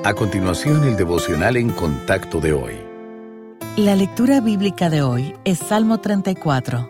A continuación, el devocional en contacto de hoy. La lectura bíblica de hoy es Salmo 34.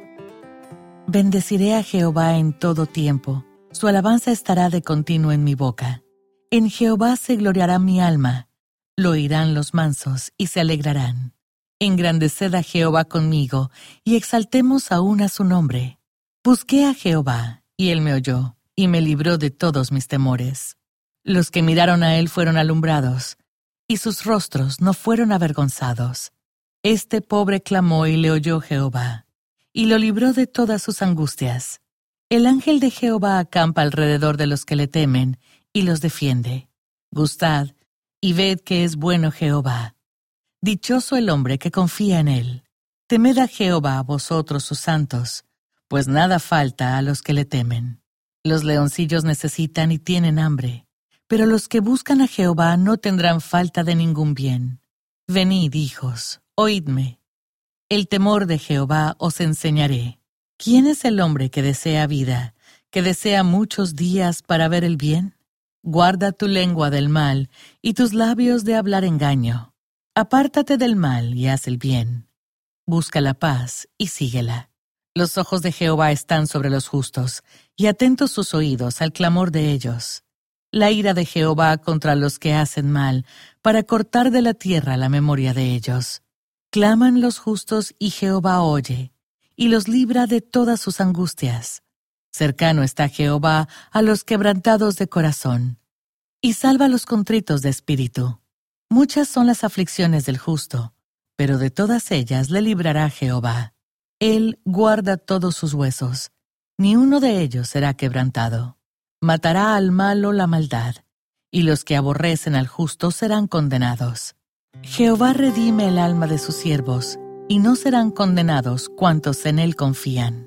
Bendeciré a Jehová en todo tiempo. Su alabanza estará de continuo en mi boca. En Jehová se gloriará mi alma. Lo oirán los mansos y se alegrarán. Engrandeced a Jehová conmigo y exaltemos aún a su nombre. Busqué a Jehová, y él me oyó, y me libró de todos mis temores. Los que miraron a él fueron alumbrados, y sus rostros no fueron avergonzados. Este pobre clamó y le oyó Jehová, y lo libró de todas sus angustias. El ángel de Jehová acampa alrededor de los que le temen, y los defiende. Gustad, y ved que es bueno Jehová. Dichoso el hombre que confía en él. Temed a Jehová, vosotros sus santos, pues nada falta a los que le temen. Los leoncillos necesitan y tienen hambre, pero los que buscan a Jehová no tendrán falta de ningún bien. Venid, hijos, oídme. El temor de Jehová os enseñaré. ¿Quién es el hombre que desea vida, que desea muchos días para ver el bien? Guarda tu lengua del mal y tus labios de hablar engaño. Apártate del mal y haz el bien. Busca la paz y síguela. Los ojos de Jehová están sobre los justos, y atentos sus oídos al clamor de ellos. La ira de Jehová contra los que hacen mal, para cortar de la tierra la memoria de ellos. Claman los justos y Jehová oye, y los libra de todas sus angustias. Cercano está Jehová a los quebrantados de corazón, y salva a los contritos de espíritu. Muchas son las aflicciones del justo, pero de todas ellas le librará Jehová. Él guarda todos sus huesos, ni uno de ellos será quebrantado. Matará al malo la maldad, y los que aborrecen al justo serán condenados. Jehová redime el alma de sus siervos, y no serán condenados cuantos en él confían.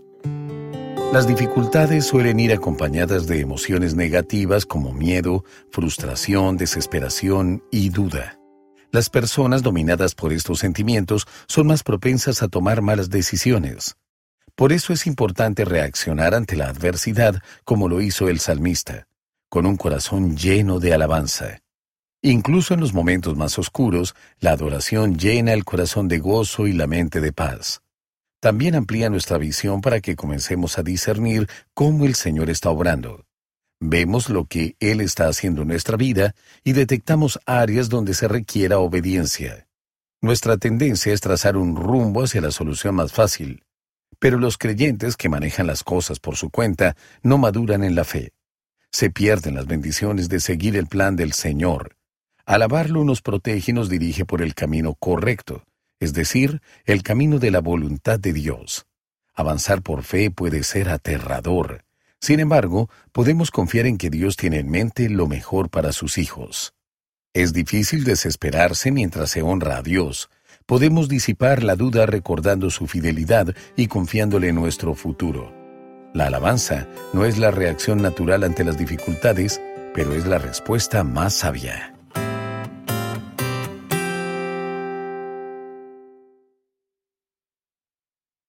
Las dificultades suelen ir acompañadas de emociones negativas como miedo, frustración, desesperación y duda. Las personas dominadas por estos sentimientos son más propensas a tomar malas decisiones. Por eso es importante reaccionar ante la adversidad como lo hizo el salmista, con un corazón lleno de alabanza. Incluso en los momentos más oscuros, la adoración llena el corazón de gozo y la mente de paz. También amplía nuestra visión para que comencemos a discernir cómo el Señor está obrando. Vemos lo que Él está haciendo en nuestra vida y detectamos áreas donde se requiera obediencia. Nuestra tendencia es trazar un rumbo hacia la solución más fácil, pero los creyentes que manejan las cosas por su cuenta no maduran en la fe. Se pierden las bendiciones de seguir el plan del Señor. Alabarlo nos protege y nos dirige por el camino correcto, es decir, el camino de la voluntad de Dios. Avanzar por fe puede ser aterrador. Sin embargo, podemos confiar en que Dios tiene en mente lo mejor para sus hijos. Es difícil desesperarse mientras se honra a Dios. Podemos disipar la duda recordando su fidelidad y confiándole en nuestro futuro. La alabanza no es la reacción natural ante las dificultades, pero es la respuesta más sabia.